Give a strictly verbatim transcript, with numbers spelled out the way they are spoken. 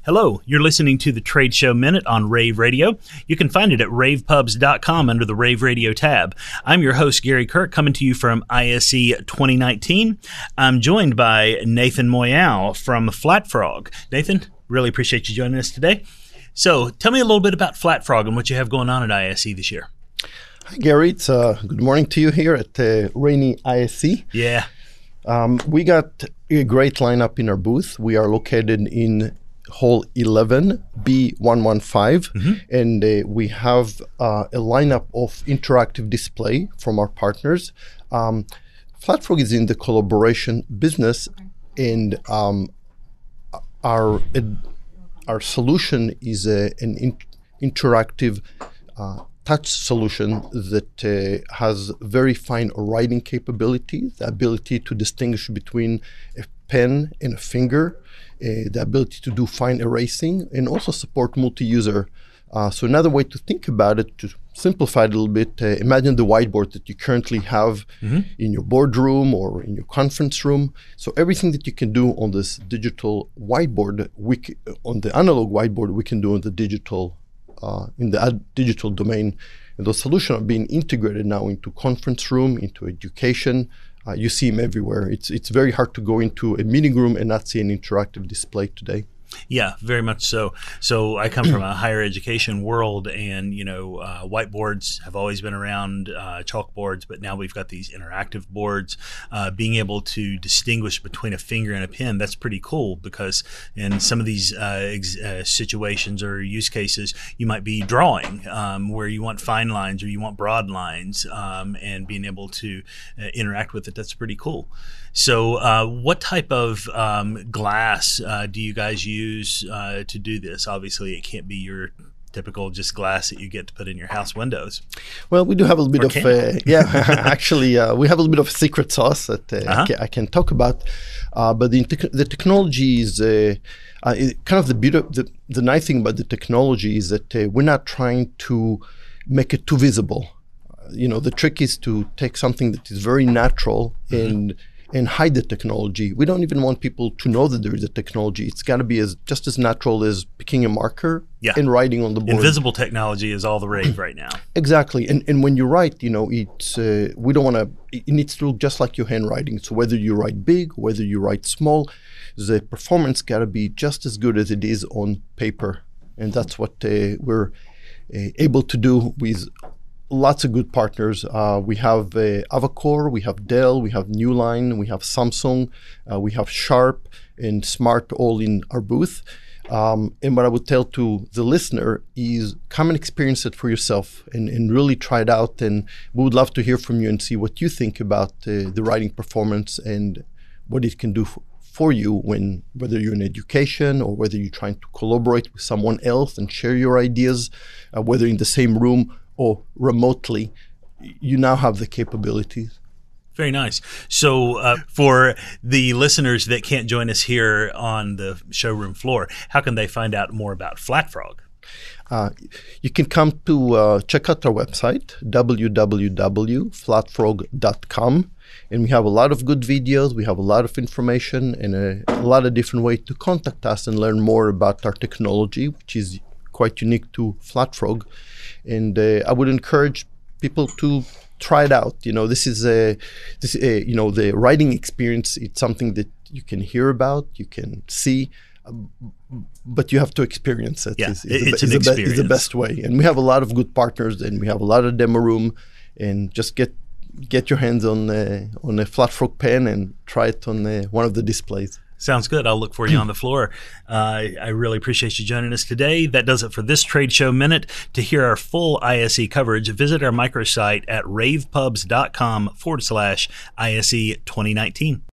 Hello, you're listening to the Trade Show Minute on Rave Radio. You can find it at rave pubs dot com under the Rave Radio tab. I'm your host, Gary Kirk, coming to you from I S E twenty nineteen. I'm joined by Nathan Moyal from Flat Frog. Nathan, really appreciate you joining us today. So tell me a little bit about Flat Frog and what you have going on at I S E this year. Hi, Gary. It's uh, good morning to you here at uh, rainy I S E. Yeah. Um, we got a great lineup in our booth. We are located in Hall eleven B one one five, mm-hmm. and uh, we have uh, a lineup of interactive display from our partners. Um, Flat Frog is in the collaboration business, and um, our uh, our solution is a, an in- interactive uh, touch solution that uh, has very fine writing capability, the ability to distinguish between a pen and a finger, uh, the ability to do fine erasing, and also support multi-user. Uh, so another way to think about it, to simplify it a little bit, uh, imagine the whiteboard that you currently have mm-hmm. in your boardroom or in your conference room. So everything that you can do on this digital whiteboard, we c- on the analog whiteboard, we can do on the digital Uh, in the ad- digital domain. And those solutions are being integrated now into conference room, into education. Uh, you see them everywhere. It's it's very hard to go into a meeting room and not see an interactive display today. Yeah, very much so. So I come from a higher education world, and you know, uh, whiteboards have always been around, uh, chalkboards, but now we've got these interactive boards. Uh, being able to distinguish between a finger and a pen, that's pretty cool, because in some of these uh, ex- uh, situations or use cases, you might be drawing um, where you want fine lines or you want broad lines, um, and being able to uh, interact with it, that's pretty cool. So uh, what type of um, glass uh, do you guys use uh, to do this? Obviously, it can't be your typical just glass that you get to put in your house windows. Well, we do have a little bit or of, uh, yeah, actually, uh, we have a little bit of secret sauce that uh, uh-huh. I, can, I can talk about. Uh, but the, the technology is uh, uh, kind of the, beauty, the the nice thing about the technology is that uh, we're not trying to make it too visible. Uh, you know, the trick is to take something that is very natural mm-hmm. and and hide the technology. We don't even want people to know that there is a technology. It's got to be as just as natural as picking a marker yeah. and writing on the board. Invisible technology is all the rage right now. Exactly. And and when you write, you know, it's uh, we don't want to. It needs to look just like your handwriting. So whether you write big, whether you write small, the performance got to be just as good as it is on paper. And that's what uh, we're uh, able to do with lots of good partners. Uh, we have uh, Avacor, we have Dell, we have Newline, we have Samsung, uh, we have Sharp and Smart all in our booth. Um, and what I would tell to the listener is come and experience it for yourself and, and really try it out. And we would love to hear from you and see what you think about uh, the writing performance and what it can do for, for you when, whether you're in education or whether you're trying to collaborate with someone else and share your ideas, uh, whether in the same room or remotely, you now have the capabilities. Very nice. So uh, for the listeners that can't join us here on the showroom floor, how can they find out more about Flat Frog? Uh, you can come to uh, check out our website, w w w dot flat frog dot com. And we have a lot of good videos. We have a lot of information and a, a lot of different ways to contact us and learn more about our technology, which is quite unique to Flat Frog. And uh, I would encourage people to try it out. You know, this is a, this a, you know, the writing experience. It's something that you can hear about, you can see, um, but you have to experience it. Yeah, it's, it's, it's, it's the, an it's, experience. the be- it's the best way. And we have a lot of good partners, and we have a lot of demo room. And just get get your hands on uh, on a Flat Frog pen and try it on uh, one of the displays. Sounds good. I'll look for you on the floor. Uh, I really appreciate you joining us today. That does it for this Trade Show Minute. To hear our full I S E coverage, visit our microsite at ravepubs dot com forward slash I S E twenty nineteen.